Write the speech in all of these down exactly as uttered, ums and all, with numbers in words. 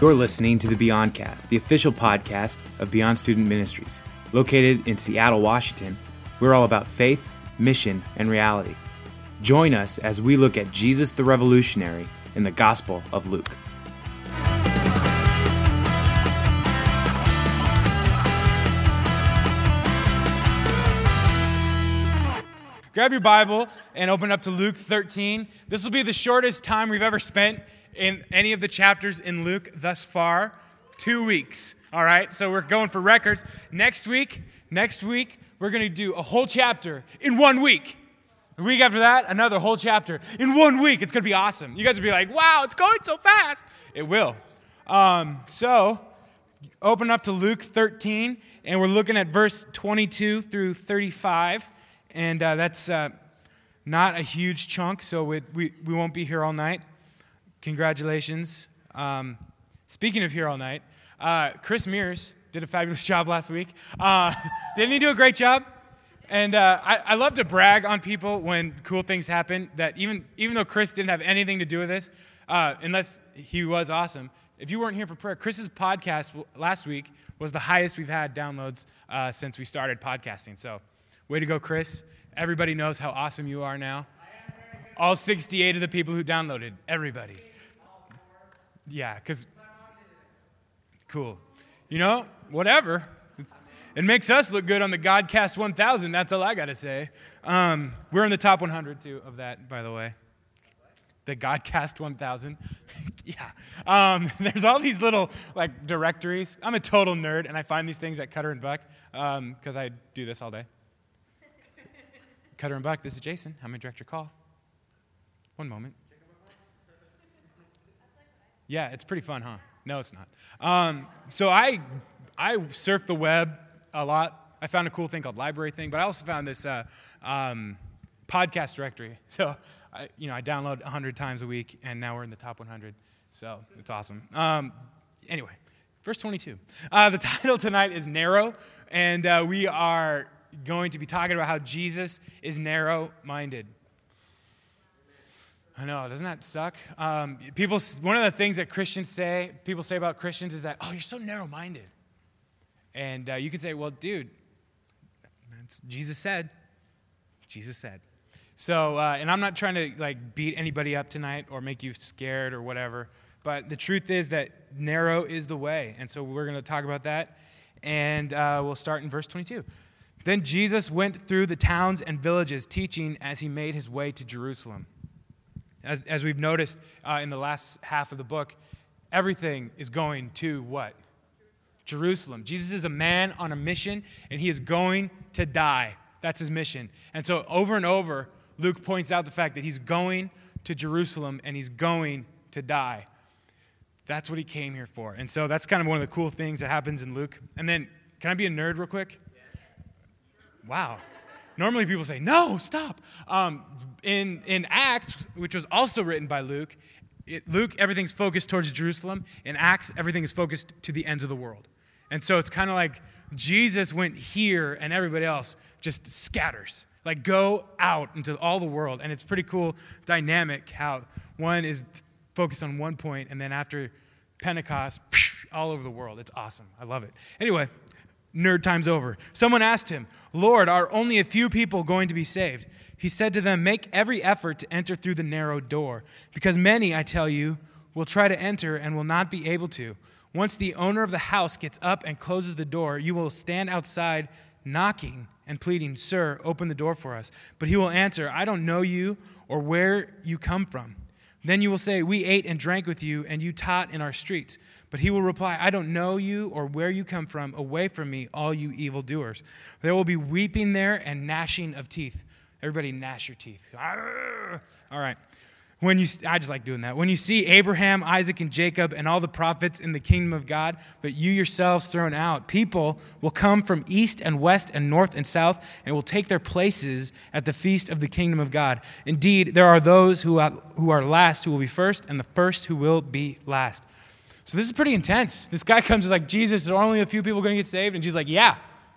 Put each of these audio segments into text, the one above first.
You're listening to the Beyondcast, the official podcast of Beyond Student Ministries. Located in Seattle, Washington, we're all about faith, mission, and reality. Join us as we look at Jesus the Revolutionary in the Gospel of Luke. Grab your Bible and open up to Luke thirteen. This will be the shortest time we've ever spent in any of the chapters in Luke thus far. Two weeks, all right? So we're going for records. Next week, next week, we're going to do a whole chapter in one week. The week after that, another whole chapter in one week. It's going to be awesome. You guys will be like, wow, it's going so fast. It will. Um, so open up to Luke thirteen, and we're looking at verse twenty-two through thirty-five. And uh, that's uh, not a huge chunk, so we, we we won't be here all night. Congratulations. Um, speaking of here all night, uh, Chris Mears did a fabulous job last week. Uh, didn't he do a great job? And uh, I, I love to brag on people when cool things happen, that even, even though Chris didn't have anything to do with this, uh, unless he was awesome, if you weren't here for prayer, Chris's podcast last week was the highest we've had downloads uh, since we started podcasting. So way to go, Chris. Everybody knows how awesome you are now. All sixty-eight of the people who downloaded. Everybody. Yeah, because, cool. You know, whatever. It makes us look good on the Godcast one thousand. That's all I got to say. Um, we're in the top one hundred, too, of that, by the way. The Godcast one thousand. Yeah. Um, there's all these little, like, directories. I'm a total nerd, and I find these things at Cutter and Buck because um, I do this all day. Cutter and Buck, this is Jason. I'm going to direct your call. One moment. Yeah, it's pretty fun, huh? No, it's not. Um, so I I surf the web a lot. I found a cool thing called Library Thing, but I also found this uh, um, podcast directory. So, I, you know, I download one hundred times a week, and now we're in the top one hundred. So it's awesome. Um, anyway, verse twenty-two. Uh, the title tonight is Narrow, and uh, we are going to be talking about how Jesus is narrow-minded. I know, doesn't that suck? Um, people, one of the things that Christians say, people say about Christians is that, oh, you're so narrow-minded. And uh, you can say, well, dude, Jesus said. Jesus said. So, uh, and I'm not trying to like beat anybody up tonight or make you scared or whatever, but the truth is that narrow is the way. And so we're going to talk about that, and uh, we'll start in verse twenty-two. Then Jesus went through the towns and villages, teaching as he made his way to Jerusalem. As, as we've noticed uh, in the last half of the book, everything is going to what? Jerusalem. Jesus is a man on a mission, and he is going to die. That's his mission. And so over and over, Luke points out the fact that he's going to Jerusalem, and he's going to die. That's what he came here for. And so that's kind of one of the cool things that happens in Luke. And then, can I be a nerd real quick? Wow. Normally people say, no, stop. Um, in, in Acts, which was also written by Luke, it, Luke, everything's focused towards Jerusalem. In Acts, everything is focused to the ends of the world. And so it's kind of like Jesus went here and everybody else just scatters. Like go out into all the world. And it's pretty cool dynamic how one is focused on one point, and then after Pentecost, all over the world. It's awesome. I love it. Anyway, nerd time's over. Someone asked him, Lord, are only a few people going to be saved? He said to them, make every effort to enter through the narrow door, because many, I tell you, will try to enter and will not be able to. Once the owner of the house gets up and closes the door, you will stand outside knocking and pleading, Sir, open the door for us. But he will answer, I don't know you or where you come from. Then you will say, we ate and drank with you, and you taught in our streets. But he will reply, I don't know you or where you come from. Away from me, all you evildoers. There will be weeping there and gnashing of teeth. Everybody gnash your teeth. All right. When you, I just like doing that. When you see Abraham, Isaac, and Jacob, and all the prophets in the kingdom of God, but you yourselves thrown out, people will come from east and west and north and south, and will take their places at the feast of the kingdom of God. Indeed, there are those who are, who are last who will be first, and the first who will be last. So this is pretty intense. This guy comes and is like, Jesus, are only a few people going to get saved? And Jesus is like, yeah.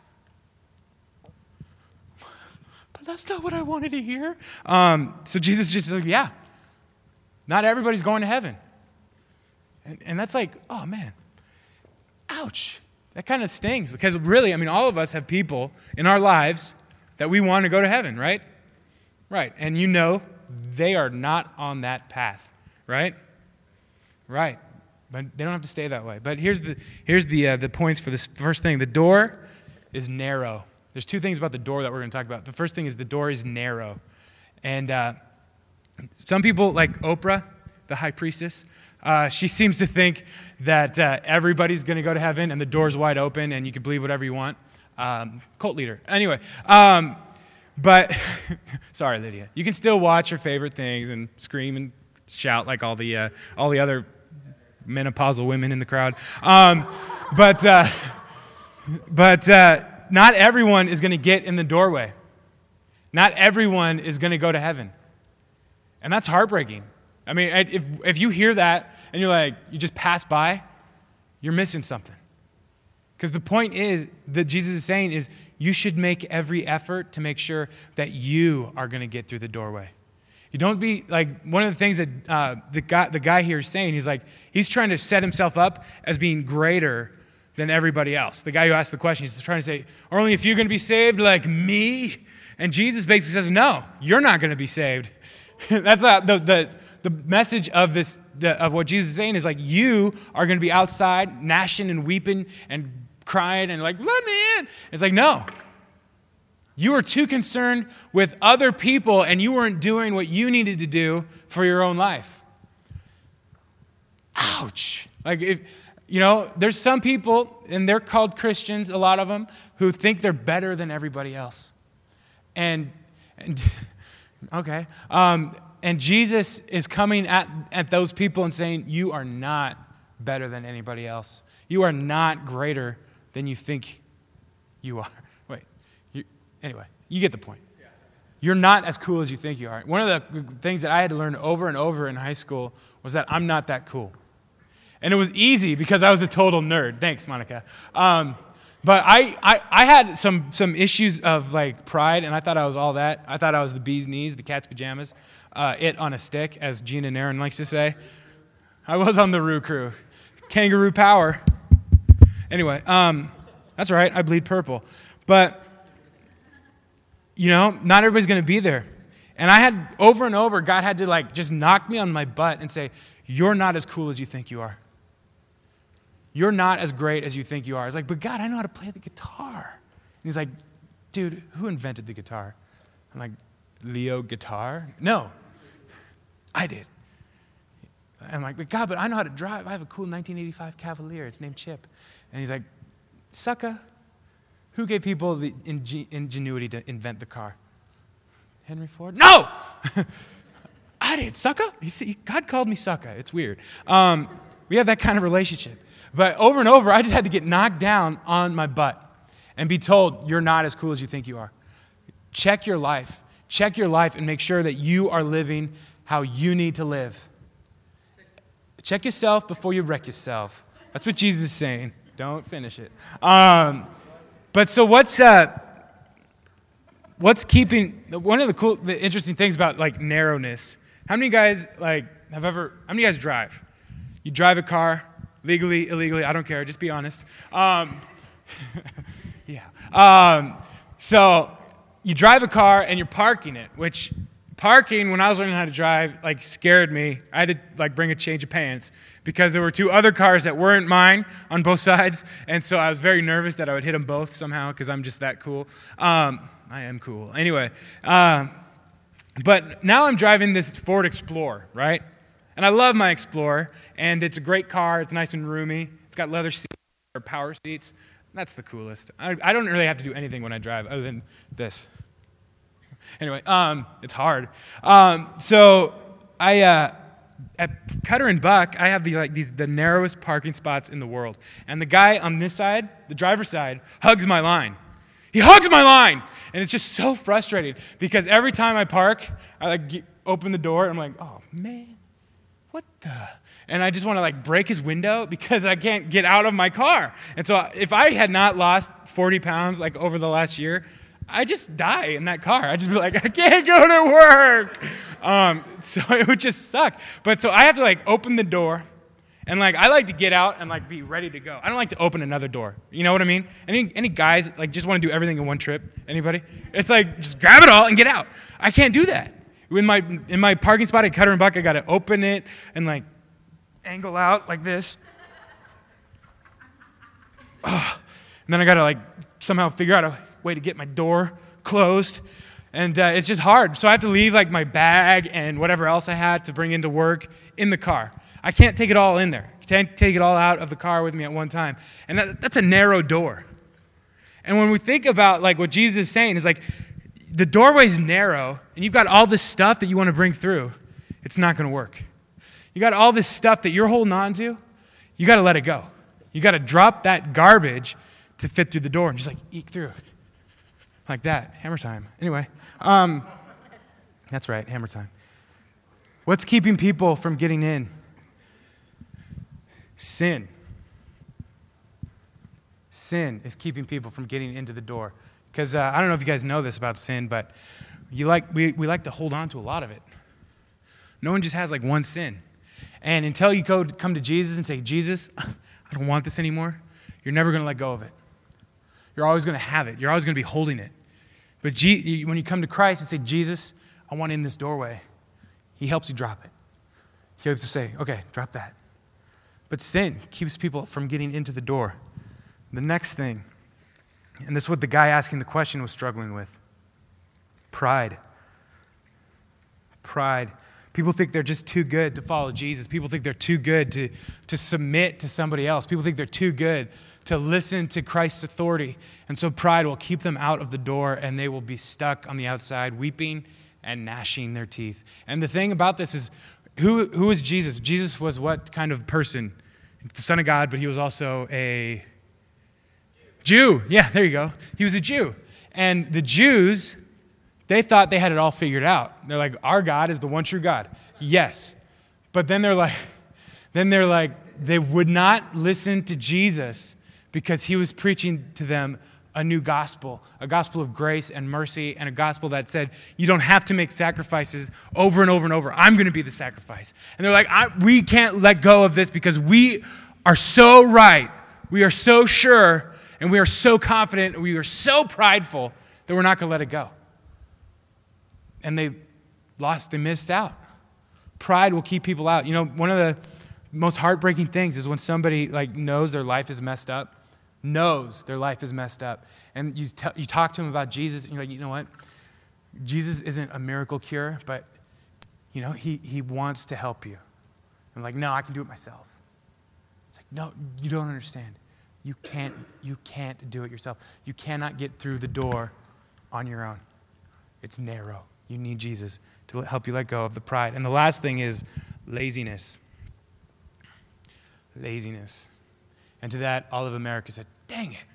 But that's not what I wanted to hear. Um, so Jesus just like, yeah. Not everybody's going to heaven. And, and that's like, oh man, ouch. That kind of stings because really, I mean, all of us have people in our lives that we want to go to heaven, right? Right. And you know they are not on that path, right? Right. But they don't have to stay that way. But here's the here's the uh, the points for this first thing. The door is narrow. There's two things about the door that we're going to talk about. The first thing is the door is narrow. And uh, some people, like Oprah, the high priestess, uh, she seems to think that uh, everybody's going to go to heaven and the door's wide open and you can believe whatever you want. Um, cult leader. Anyway, um, but, sorry, Lydia. You can still watch your favorite things and scream and shout like all the uh, all the other menopausal women in the crowd. Um, but uh, but uh, not everyone is going to get in the doorway. Not everyone is going to go to heaven. And that's heartbreaking. I mean, if if you hear that and you're like, you just pass by, you're missing something. Because the point is, that Jesus is saying is, you should make every effort to make sure that you are going to get through the doorway. You don't be, like, one of the things that uh, the guy the guy here is saying, he's like, he's trying to set himself up as being greater than everybody else. The guy who asked the question, he's trying to say, only if you're going to be saved like me? And Jesus basically says, no, you're not going to be saved. That's not the, the the message of this the, of what Jesus is saying is like, you are going to be outside gnashing and weeping and crying and like, let me in. It's like, no. You were too concerned with other people and you weren't doing what you needed to do for your own life. Ouch. Like, if, you know, there's some people, and they're called Christians, a lot of them, who think they're better than everybody else. And, and okay. Um, and Jesus is coming at, at those people and saying, you are not better than anybody else. You are not greater than you think you are. Wait. You, anyway, you get the point. You're not as cool as you think you are. One of the things that I had to learn over and over in high school was that I'm not that cool. And it was easy because I was a total nerd. Thanks, Monica. Um, but I, I, I had some some issues of like pride, and I thought I was all that. I thought I was the bee's knees, the cat's pajamas, uh, it on a stick, as Gina and Aaron likes to say. I was on the Roo Crew. Kangaroo power. Anyway, um, that's right. I bleed purple. But, you know, not everybody's going to be there. And I had, over and over, God had to like just knock me on my butt and say, you're not as cool as you think you are. You're not as great as you think you are. I was like, but God, I know how to play the guitar. And he's like, dude, who invented the guitar? I'm like, Leo guitar? No, I did. I'm like, but God, but I know how to drive. I have a cool nineteen eighty-five Cavalier. It's named Chip. And he's like, sucka. Who gave people the ingen- ingenuity to invent the car? Henry Ford? No! I did. Sucka? He said, God called me sucka. It's weird. Um, we have that kind of relationship. But over and over, I just had to get knocked down on my butt and be told, you're not as cool as you think you are. Check your life. Check your life and make sure that you are living how you need to live. Check yourself before you wreck yourself. That's what Jesus is saying. Don't finish it. Um, but so what's uh, what's keeping one of the cool, the interesting things about like narrowness? How many guys like have ever? How many guys drive? You drive a car legally, illegally. I don't care. Just be honest. Um, yeah. Um, so you drive a car and you're parking it, which parking, when I was learning how to drive, like scared me. I had to like bring a change of pants because there were two other cars that weren't mine on both sides. And so I was very nervous that I would hit them both somehow because I'm just that cool. Um, I am cool. Anyway, um, but now I'm driving this Ford Explorer, right? And I love my Explorer, and it's a great car. It's nice and roomy. It's got leather seats or power seats. That's the coolest. I, I don't really have to do anything when I drive other than this. Anyway, um, it's hard. Um, so I uh, at Cutter and Buck, I have the like these the narrowest parking spots in the world, and the guy on this side, the driver's side, hugs my line. He hugs my line, and it's just so frustrating because every time I park, I like get, open the door, and I'm like, oh man. What the? And I just want to like break his window because I can't get out of my car. And so if I had not lost forty pounds like over the last year, I just die in that car. I'd just be like, I can't go to work. Um, so it would just suck. But so I have to like open the door And like, I like to get out and like be ready to go. I don't like to open another door. You know what I mean? Any any guys like just want to do everything in one trip? Anybody? It's like, just grab it all and get out. I can't do that. In my, in my parking spot at Cutter and Buck, I got to open it and like angle out like this. Oh. And then I got to like somehow figure out a way to get my door closed. And uh, it's just hard. So I have to leave like my bag and whatever else I had to bring into work in the car. I can't take it all in there. I can't take it all out of the car with me at one time. And that, that's a narrow door. And when we think about like what Jesus is saying is like the doorway's narrow and you've got all this stuff that you want to bring through, it's not going to work. You got all this stuff that you're holding on to, you got to let it go. You got to drop that garbage to fit through the door and just like eke through. Like that. Hammer time. Anyway, um, that's right, hammer time. What's keeping people from getting in? Sin. Sin is keeping people from getting into the door. Because uh, I don't know if you guys know this about sin, but you like we, we like to hold on to a lot of it. No one just has like one sin. And until you go come to Jesus and say, Jesus, I don't want this anymore, you're never going to let go of it. You're always going to have it. You're always going to be holding it. But G- when you come to Christ and say, Jesus, I want in this doorway, he helps you drop it. He helps you say, okay, drop that. But sin keeps people from getting into the door. The next thing, and this is what the guy asking the question was struggling with, pride. Pride. People think they're just too good to follow Jesus. People think they're too good to, to submit to somebody else. People think they're too good to listen to Christ's authority. And so pride will keep them out of the door and they will be stuck on the outside, weeping and gnashing their teeth. And the thing about this is, who who is Jesus? Jesus was what kind of person? The Son of God, but he was also a Jew. Yeah, there you go. He was a Jew. And the Jews, they thought they had it all figured out. They're like, our God is the one true God. Yes. But then they're like, then they're like, they would not listen to Jesus because he was preaching to them a new gospel, a gospel of grace and mercy, and a gospel that said, you don't have to make sacrifices over and over and over. I'm going to be the sacrifice. And they're like, I, we can't let go of this because we are so right. We are so sure, and we are so confident, and we are so prideful that we're not going to let it go. And they lost, they missed out. Pride will keep people out. You know, one of the most heartbreaking things is when somebody like knows their life is messed up, knows their life is messed up, and you t- you talk to them about Jesus, and you're like, you know what? Jesus isn't a miracle cure, but you know, he he wants to help you. I'm like, no, I can do it myself. It's like, no, you don't understand. You can't you can't do it yourself. You cannot get through the door on your own. It's narrow. You need Jesus to help you let go of the pride. And the last thing is laziness. Laziness. And to that, all of America said, dang it.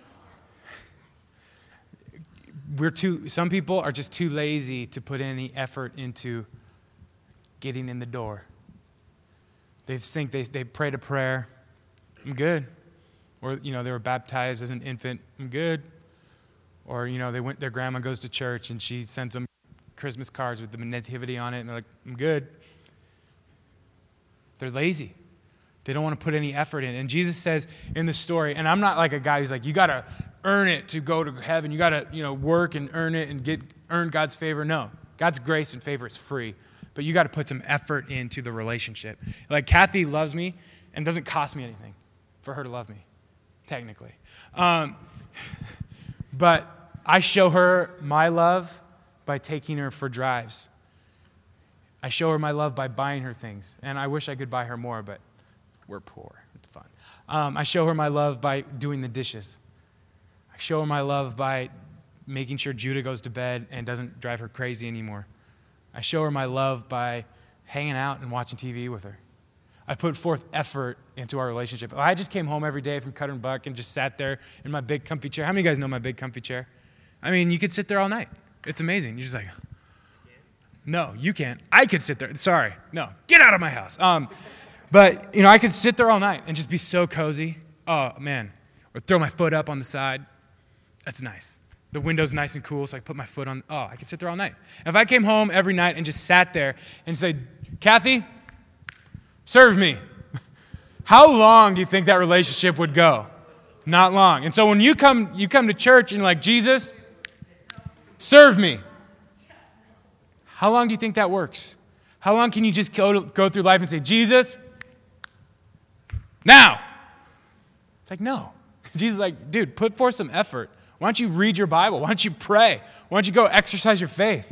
We're too, some people are just too lazy to put any effort into getting in the door. They think they, they prayed a prayer, I'm good. Or, you know, they were baptized as an infant, I'm good. Or, you know, they went, their grandma goes to church and she sends them Christmas cards with the nativity on it, and they're like, I'm good. They're lazy. They don't want to put any effort in. And Jesus says in the story, and I'm not like a guy who's like, you got to earn it to go to heaven. You got to, you know, work and earn it and get earn God's favor. No, God's grace and favor is free, but you got to put some effort into the relationship. Like Kathy loves me and doesn't cost me anything for her to love me, technically. Um, but I show her my love by taking her for drives. I show her my love by buying her things. And I wish I could buy her more, but we're poor. It's fun. Um, I show her my love by doing the dishes. I show her my love by making sure Judah goes to bed and doesn't drive her crazy anymore. I show her my love by hanging out and watching T V with her. I put forth effort into our relationship. I just came home every day from Cutter and Buck and just sat there in my big comfy chair. How many of you guys know my big comfy chair? I mean, you could sit there all night. It's amazing. You're just like, no, you can't. I could sit there. Sorry. No, get out of my house. Um, but, you know, I could sit there all night and just be so cozy. Oh, man. Or throw my foot up on the side. That's nice. The window's nice and cool, so I put my foot on. Oh, I could sit there all night. If I came home every night and just sat there and said, Kathy, serve me. how long do you think that relationship would go? Not long. And so when you come, you come to church and you're like, Jesus, serve me. How long do you think that works? How long can you just go, go through life and say, Jesus, now? It's like, no. Jesus is like, dude, put forth some effort. Why don't you read your Bible? Why don't you pray? Why don't you go exercise your faith?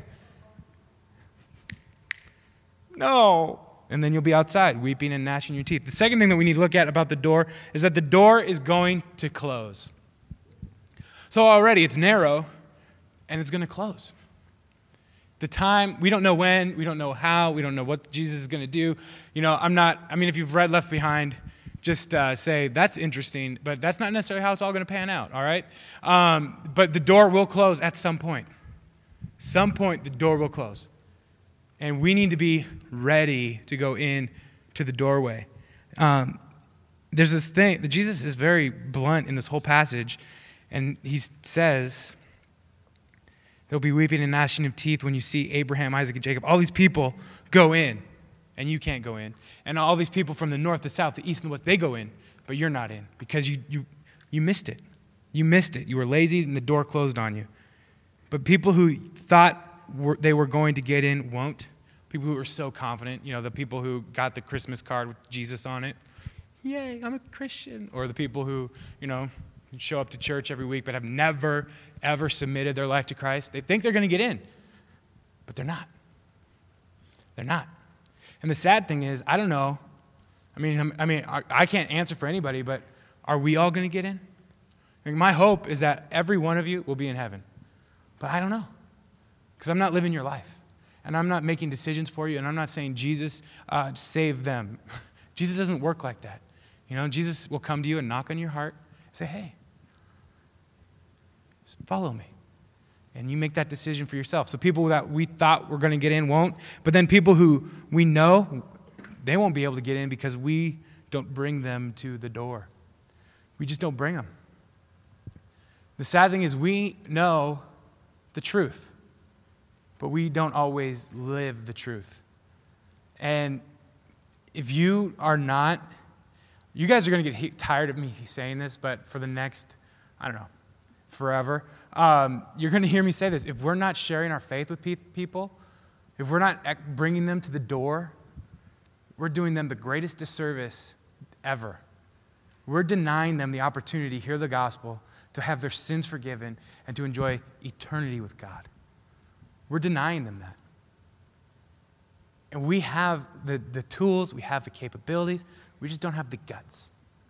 No. And then you'll be outside weeping and gnashing your teeth. The second thing that we need to look at about the door is that the door is going to close. So already it's narrow and it's going to close. The time, we don't know when, we don't know how, we don't know what Jesus is going to do. You know, I'm not, I mean, if you've read Left Behind, just uh, say, that's interesting, but that's not necessarily how it's all going to pan out, all right? Um, but the door will close at some point. Some point, the door will close. And we need to be ready to go in to the doorway. Um, there's this thing, that Jesus is very blunt in this whole passage, and he says, there'll be weeping and gnashing of teeth when you see Abraham, Isaac, and Jacob. All these people go in, and you can't go in. And all these people from the north, the south, the east, and the west, they go in, but you're not in because you you you missed it. You missed it. You were lazy, and the door closed on you. But people who thought were, they were going to get in won't. People who are so confident, you know, the people who got the Christmas card with Jesus on it. Yay, I'm a Christian. Or the people who, you know, show up to church every week but have never, ever submitted their life to Christ. They think they're going to get in, but they're not. They're not. And the sad thing is, I don't know. I mean, I mean, I can't answer for anybody, but are we all going to get in? I mean, my hope is that every one of you will be in heaven. But I don't know, because I'm not living your life. And I'm not making decisions for you, and I'm not saying, Jesus, uh, save them. Jesus doesn't work like that. You know, Jesus will come to you and knock on your heart and say, hey, follow me. And you make that decision for yourself. So people that we thought were going to get in won't. But then people who we know, they won't be able to get in because we don't bring them to the door. We just don't bring them. The sad thing is we know the truth, but we don't always live the truth. And if you are not, you guys are going to get tired of me saying this, but for the next, I don't know, forever, um, you're going to hear me say this. If we're not sharing our faith with pe- people, if we're not bringing them to the door, we're doing them the greatest disservice ever. We're denying them the opportunity to hear the gospel, to have their sins forgiven, and to enjoy eternity with God. We're denying them that. And we have the, the tools, we have the capabilities, we just don't have the guts.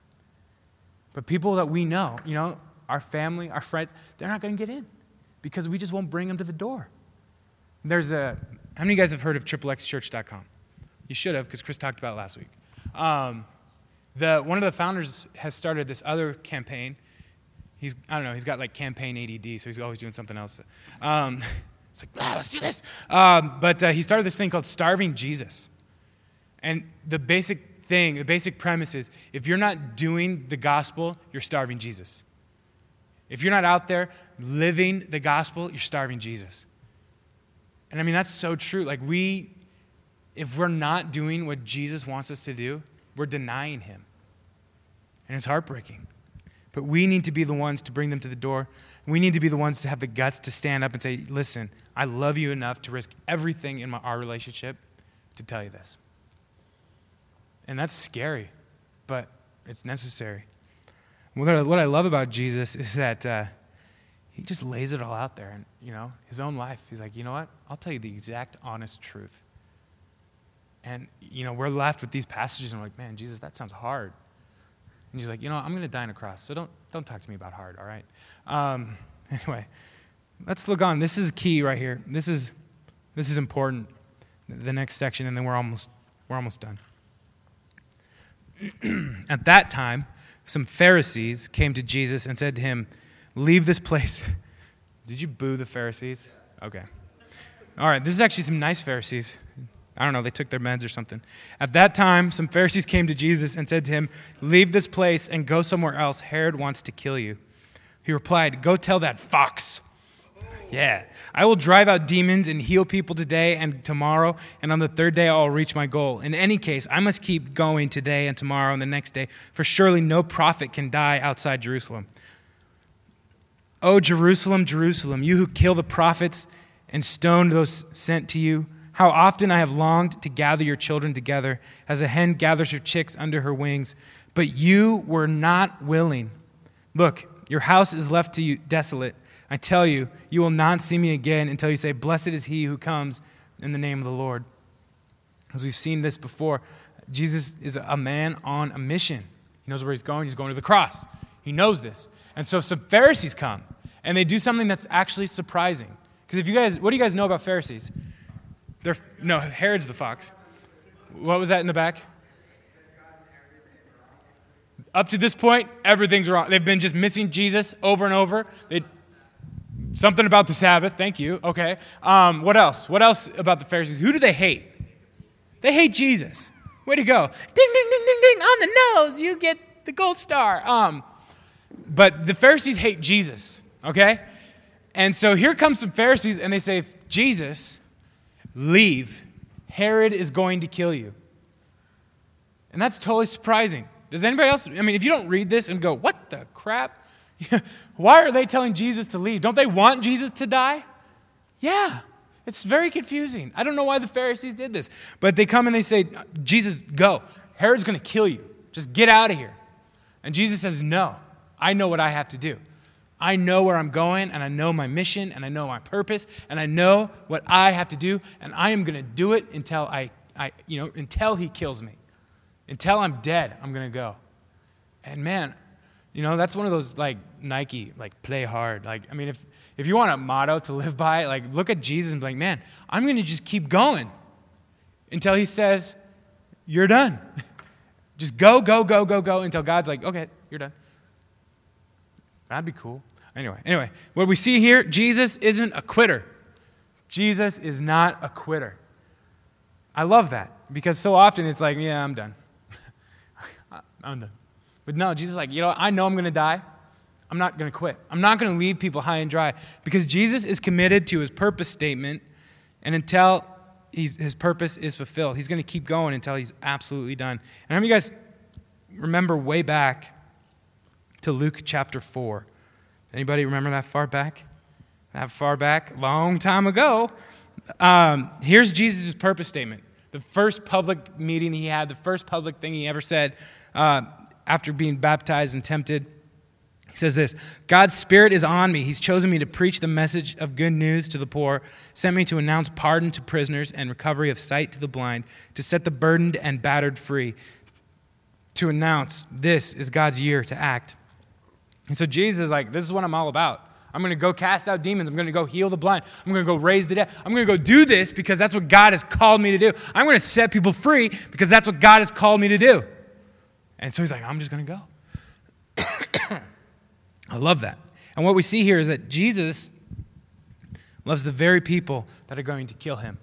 But people that we know, you know, our family, our friends, they're not going to get in because we just won't bring them to the door. There's a, how many of you guys have heard of triple x church dot com? You should have, because Chris talked about it last week. Um, the one of the founders has started this other campaign. He's, I don't know, he's got like campaign A D D, so he's always doing something else. Um, it's like, ah, let's do this. Um, but uh, he started this thing called Starving Jesus. And the basic thing, the basic premise is, if you're not doing the gospel, you're starving Jesus. If you're not out there living the gospel, you're starving Jesus. And I mean, that's so true. Like we, if we're not doing what Jesus wants us to do, we're denying him. And it's heartbreaking. But we need to be the ones to bring them to the door. We need to be the ones to have the guts to stand up and say, listen, I love you enough to risk everything in my, our relationship to tell you this. And that's scary, but it's necessary. What I, what I love about Jesus is that uh, he just lays it all out there. And, you know, his own life, he's like, you know what? I'll tell you the exact honest truth. And, you know, we're left with these passages and we're like, man, Jesus, that sounds hard. And he's like, you know, I'm going to die on a cross, so don't don't talk to me about hard, all right? Um, anyway, let's look on. This is key right here. This is this is important. The next section, and then we're almost we're almost done. At that time, some Pharisees came to Jesus and said to him, leave this place. Did you boo the Pharisees? Okay. All right, this is actually some nice Pharisees. I don't know, they took their meds or something. At that time, some Pharisees came to Jesus and said to him, leave this place and go somewhere else. Herod wants to kill you. He replied, go tell that fox. Yeah. I will drive out demons and heal people today and tomorrow, and on the third day I'll reach my goal. In any case, I must keep going today and tomorrow and the next day, for surely no prophet can die outside Jerusalem. O Jerusalem, Jerusalem, you who kill the prophets and stone those sent to you, how often I have longed to gather your children together as a hen gathers her chicks under her wings, but you were not willing. Look, your house is left to you desolate. I tell you, you will not see me again until you say, blessed is he who comes in the name of the Lord. As we've seen this before, Jesus is a man on a mission. He knows where he's going. He's going to the cross. He knows this. And so some Pharisees come, and they do something that's actually surprising. Because if you guys, what do you guys know about Pharisees? They're, no, Herod's the fox. What was that in the back? Up to this point, everything's wrong. They've been just missing Jesus over and over. They, something about the Sabbath. Thank you. Okay. Um, what else? What else about the Pharisees? Who do they hate? They hate Jesus. Way to go. Ding, ding, ding, ding, ding. On the nose. You get the gold star. Um, but the Pharisees hate Jesus. Okay? And so here comes some Pharisees, and they say, Jesus, leave. Herod is going to kill you. And that's totally surprising. Does anybody else, I mean, if you don't read this and go, what the crap? Why are they telling Jesus to leave? Don't they want Jesus to die? Yeah, it's very confusing. I don't know why the Pharisees did this. But they come and they say, Jesus, go. Herod's going to kill you. Just get out of here. And Jesus says, no, I know what I have to do. I know where I'm going, and I know my mission, and I know my purpose, and I know what I have to do, and I am going to do it until I, I, you know, until he kills me. Until I'm dead, I'm going to go. And man, you know, that's one of those like Nike, like play hard. Like, I mean, if, if you want a motto to live by, like look at Jesus and be like, man, I'm going to just keep going until he says, you're done. Just go, go, go, go, go until God's like, okay, you're done. That'd be cool. Anyway, anyway, what we see here, Jesus isn't a quitter. Jesus is not a quitter. I love that because so often it's like, yeah, I'm done. I'm done. But no, Jesus is like, you know, I know I'm going to die. I'm not going to quit. I'm not going to leave people high and dry because Jesus is committed to his purpose statement, and until he's, his purpose is fulfilled, he's going to keep going until he's absolutely done. And how many of you guys remember way back to Luke chapter four? Anybody remember that far back? That far back? Long time ago. Um, here's Jesus' purpose statement. The first public meeting he had, the first public thing he ever said uh, after being baptized and tempted. He says this, God's Spirit is on me. He's chosen me to preach the message of good news to the poor, sent me to announce pardon to prisoners and recovery of sight to the blind, to set the burdened and battered free, to announce this is God's year to act. And so Jesus is like, this is what I'm all about. I'm going to go cast out demons. I'm going to go heal the blind. I'm going to go raise the dead. I'm going to go do this because that's what God has called me to do. I'm going to set people free because that's what God has called me to do. And so he's like, I'm just going to go. I love that. And what we see here is that Jesus loves the very people that are going to kill him.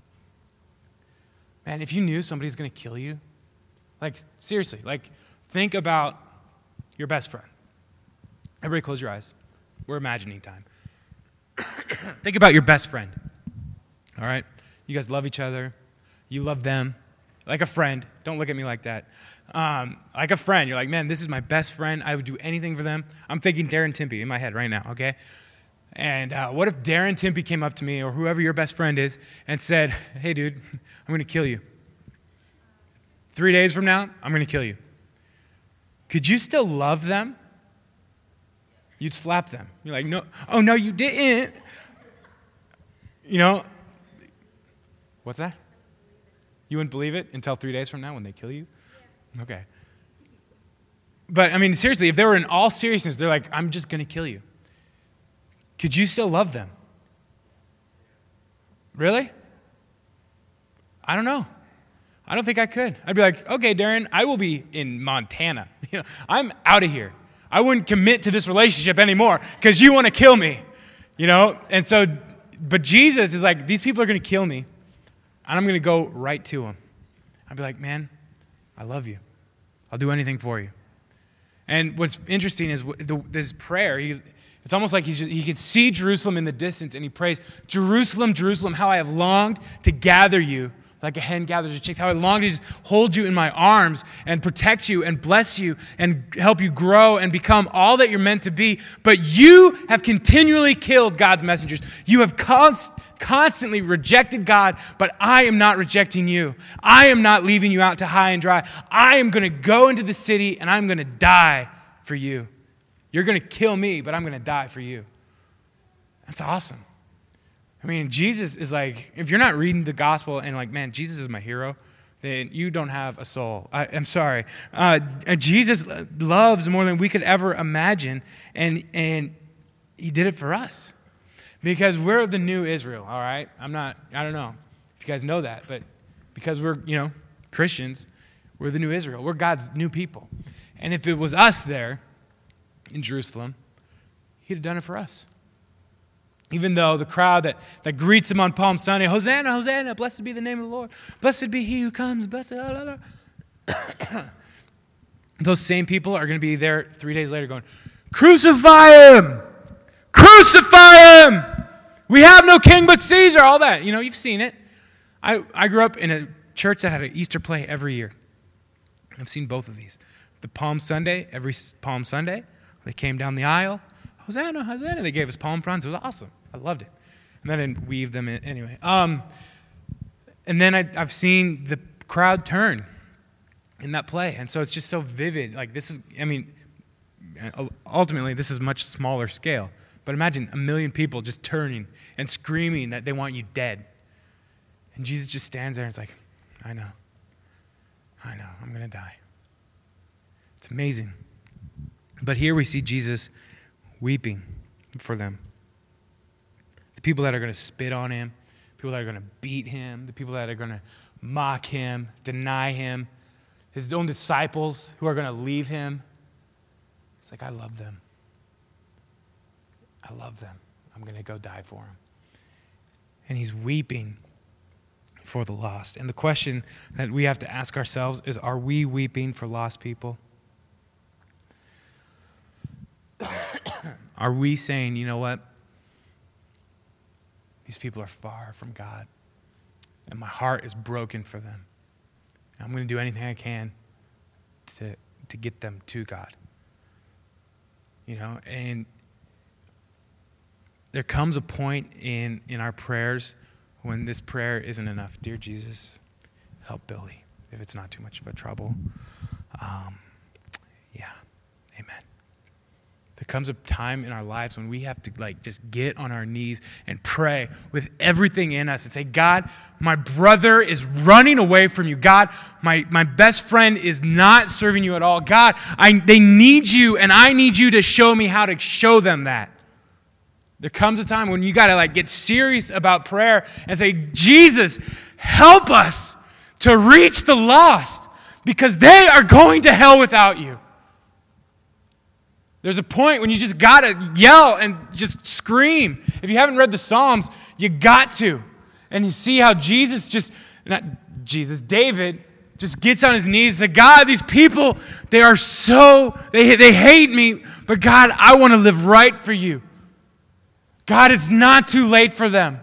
Man, if you knew somebody's going to kill you, like seriously, like think about your best friend. Everybody close your eyes. We're imagining time. Think about your best friend. All right? You guys love each other. You love them. Like a friend. Don't look at me like that. Um, like a friend. You're like, man, this is my best friend. I would do anything for them. I'm thinking Darren Timpey in my head right now, okay? And uh, what if Darren Timpey came up to me or whoever your best friend is and said, hey, dude, I'm going to kill you. Three days from now, I'm going to kill you. Could you still love them? You'd slap them. You're like, no, oh, no, you didn't. You know, what's that? You wouldn't believe it until three days from now when they kill you? Okay. But, I mean, seriously, if they were in all seriousness, they're like, I'm just going to kill you. Could you still love them? Really? I don't know. I don't think I could. I'd be like, okay, Darren, I will be in Montana. You know, I'm out of here. I wouldn't commit to this relationship anymore because you want to kill me, you know? And so, but Jesus is like, these people are going to kill me, and I'm going to go right to them. I'd be like, man, I love you. I'll do anything for you. And what's interesting is the, this prayer, he's, It's almost like he's just, he can see Jerusalem in the distance, and he prays, Jerusalem, Jerusalem, how I have longed to gather you like a hen gathers her chicks, how I long to just hold you in my arms and protect you and bless you and help you grow and become all that you're meant to be. But you have continually killed God's messengers. You have const- constantly rejected God, but I am not rejecting you. I am not leaving you out to high and dry. I am going to go into the city and I'm going to die for you. You're going to kill me, but I'm going to die for you. That's awesome. I mean, Jesus is like, if you're not reading the gospel and like, man, Jesus is my hero, then you don't have a soul. I, I'm sorry. Uh, Jesus loves more than we could ever imagine, and and he did it for us. Because we're the new Israel, all right? I'm not, I don't know if you guys know that, but because we're, you know, Christians, we're the new Israel. We're God's new people. And if it was us there in Jerusalem, he'd have done it for us. Even though the crowd that, that greets him on Palm Sunday, Hosanna, Hosanna, blessed be the name of the Lord. Blessed be he who comes, blessed. Blah, blah, blah. Those same people are going to be there three days later going, crucify him! Crucify him! We have no king but Caesar, all that. You know, you've seen it. I, I grew up in a church that had an Easter play every year. I've seen both of these. The Palm Sunday, every Palm Sunday, they came down the aisle. Hosanna, Hosanna. They gave us palm fronds. It was awesome. I loved it. And then I weaved them in anyway. Um, and then I, I've seen the crowd turn in that play. And so it's just so vivid. Like this is, I mean, ultimately this is much smaller scale. But imagine a million people just turning and screaming that they want you dead. And Jesus just stands there and it's like, I know. I know. I'm going to die. It's amazing. But here we see Jesus weeping for them. The people that are going to spit on him, people that are going to beat him, the people that are going to mock him, deny him, his own disciples who are going to leave him. It's like, I love them. I love them. I'm going to go die for them. And he's weeping for the lost. And the question that we have to ask ourselves is, are we weeping for lost people? Are we saying, you know what? These people are far from God, and my heart is broken for them. And I'm going to do anything I can to, to get them to God. You know, and there comes a point in, in our prayers when this prayer isn't enough. Dear Jesus, help Billy if it's not too much of a trouble. Um, yeah, amen. There comes a time in our lives when we have to like just get on our knees and pray with everything in us and say, God, my brother is running away from you. God, my, my best friend is not serving you at all. God, I, they need you and I need you to show me how to show them that. There comes a time when you got to like get serious about prayer and say, Jesus, help us to reach the lost because they are going to hell without you. There's a point when you just got to yell and just scream. If you haven't read the Psalms, you got to. And you see how Jesus just, not Jesus, David just gets on his knees and says, God, these people, they are so, they, they hate me, but God, I want to live right for you. God, it's not too late for them.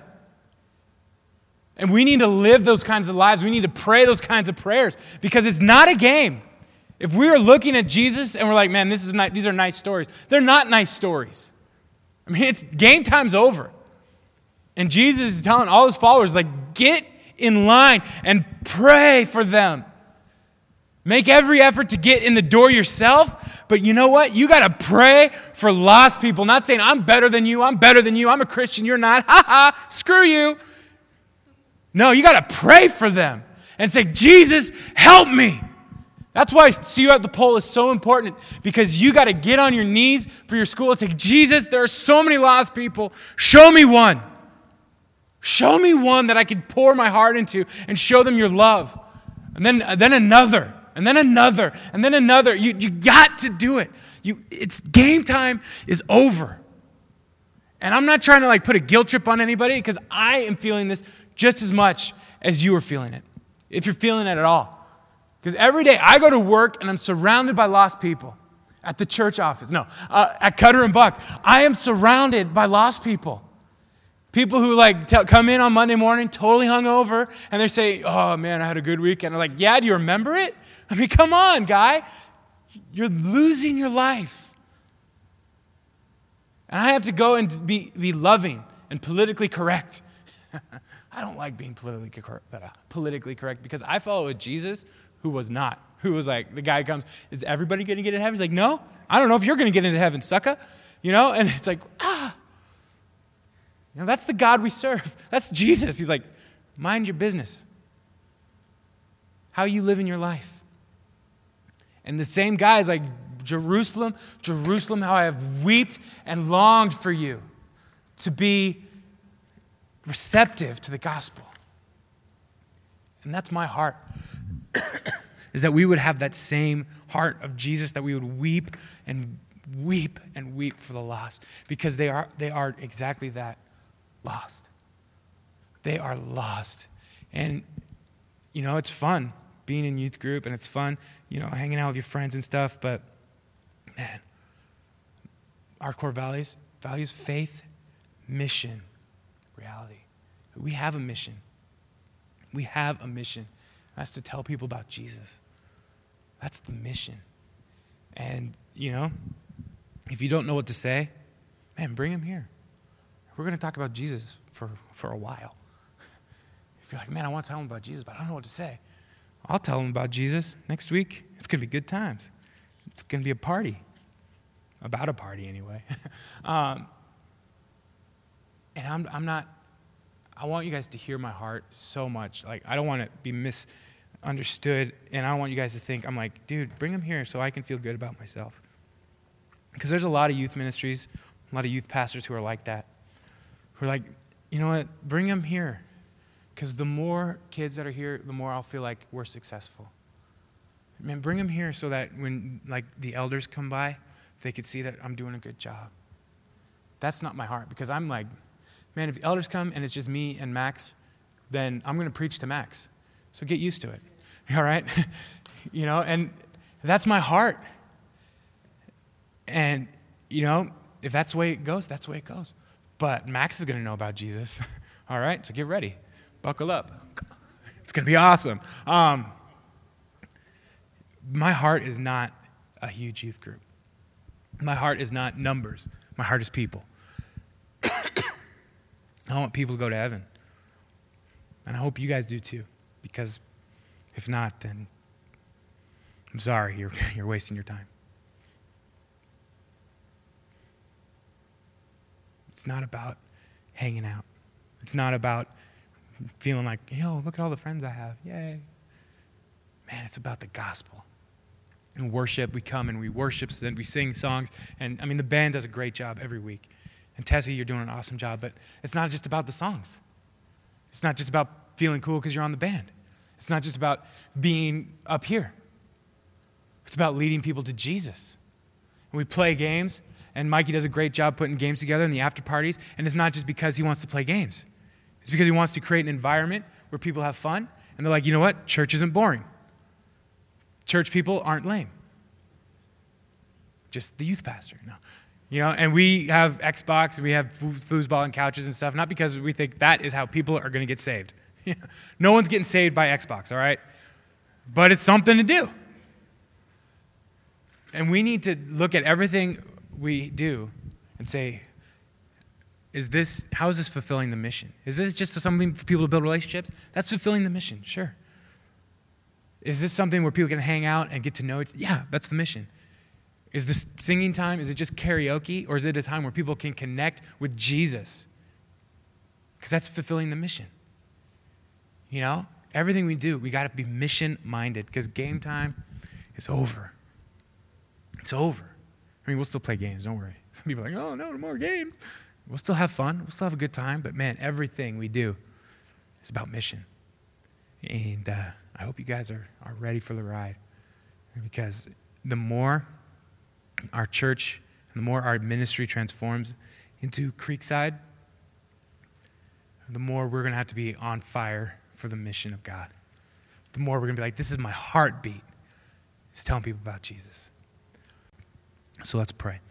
And we need to live those kinds of lives. We need to pray those kinds of prayers because it's not a game. If we are looking at Jesus and we're like, man, this is nice, these are nice stories. They're not nice stories. I mean, it's game time's over. And Jesus is telling all his followers, like, get in line and pray for them. Make every effort to get in the door yourself. But you know what? You got to pray for lost people. Not saying, I'm better than you. I'm better than you. I'm a Christian. You're not. Ha ha. Screw you. No, you got to pray for them and say, Jesus, help me. That's why See You at the Pole is so important because you got to get on your knees for your school and say, Jesus, there are so many lost people. Show me one. Show me one that I can pour my heart into and show them your love. And then, then another, and then another, and then another. You, you got to do it. You, it's game time is over. And I'm not trying to like put a guilt trip on anybody because I am feeling this just as much as you are feeling it, if you're feeling it at all. Because every day I go to work and I'm surrounded by lost people. at the church office, no, uh, at Cutter and Buck, I am surrounded by lost people. People who like t- come in on Monday morning totally hungover, and they say, oh man, I had a good weekend. I'm like, yeah, do you remember it? I mean, come on, guy. You're losing your life. And I have to go and be, be loving and politically correct. I don't like being politically correct, politically correct because I follow a Jesus who was not. Who was like, the guy comes, is everybody going to get into heaven? He's like, no, I don't know if you're going to get into heaven, sucker. You know, and it's like, ah. You know, that's the God we serve. That's Jesus. He's like, mind your business. How you live in your life. And the same guy is like, Jerusalem, Jerusalem, how I have wept and longed for you to be receptive to the gospel. And that's my heart, is that we would have that same heart of Jesus, that we would weep and weep and weep for the lost, because they are they are exactly that, lost. They are lost. And, you know, it's fun being in youth group, and it's fun, you know, hanging out with your friends and stuff, but, man, our core values, values, faith, mission, reality. We have a mission. We have a mission. That's to tell people about Jesus. That's the mission. And, you know, if you don't know what to say, man, bring him here. We're going to talk about Jesus for, for a while. If you're like, man, I want to tell him about Jesus, but I don't know what to say. I'll tell him about Jesus next week. It's going to be good times. It's going to be a party. About a party, anyway. um, and I'm, I'm not, I want you guys to hear my heart so much. Like, I don't want to be misunderstood, and I don't want you guys to think, I'm like, dude, bring him here so I can feel good about myself. Because there's a lot of youth ministries, a lot of youth pastors who are like that. Who are like, you know what, bring him here. Because the more kids that are here, the more I'll feel like we're successful. Man, bring them here so that when like the elders come by, they could see that I'm doing a good job. That's not my heart, because I'm like, man, if the elders come and it's just me and Max, then I'm going to preach to Max. So get used to it. All right? You know, and that's my heart. And, you know, if that's the way it goes, that's the way it goes. But Max is going to know about Jesus. All right? So get ready. Buckle up. It's going to be awesome. Um, my heart is not a huge youth group. My heart is not numbers. My heart is people. I want people to go to heaven. And I hope you guys do too. Because if not, then I'm sorry, you're, you're wasting your time. It's not about hanging out. It's not about feeling like, yo, look at all the friends I have. Yay. Man, it's about the gospel. In worship, we come and we worship, so then we sing songs. And, I mean, the band does a great job every week. And Tessie, you're doing an awesome job. But it's not just about the songs. It's not just about feeling cool because you're on the band. It's not just about being up here. It's about leading people to Jesus. And we play games, and Mikey does a great job putting games together in the after parties. And it's not just because he wants to play games. It's because he wants to create an environment where people have fun. And they're like, you know what? Church isn't boring. Church people aren't lame. Just the youth pastor. No. You know, and we have Xbox, and we have foosball and couches and stuff, not because we think that is how people are going to get saved. No one's getting saved by Xbox, all right? But it's something to do. And we need to look at everything we do and say, is this, how is this fulfilling the mission? Is this just something for people to build relationships? That's fulfilling the mission, sure. Is this something where people can hang out and get to know it? Yeah, that's the mission. Is this singing time, is it just karaoke, or is it a time where people can connect with Jesus? Because that's fulfilling the mission. You know, everything we do, we got to be mission-minded, because game time is over. It's over. I mean, we'll still play games, don't worry. Some people are like, oh, no, no more games. We'll still have fun. We'll still have a good time. But, man, everything we do is about mission. And uh, I hope you guys are, are ready for the ride. Because the more our church and the more our ministry transforms into Creekside, the more we're going to have to be on fire for the mission of God. The more we're going to be like, this is my heartbeat, is telling people about Jesus. So let's pray.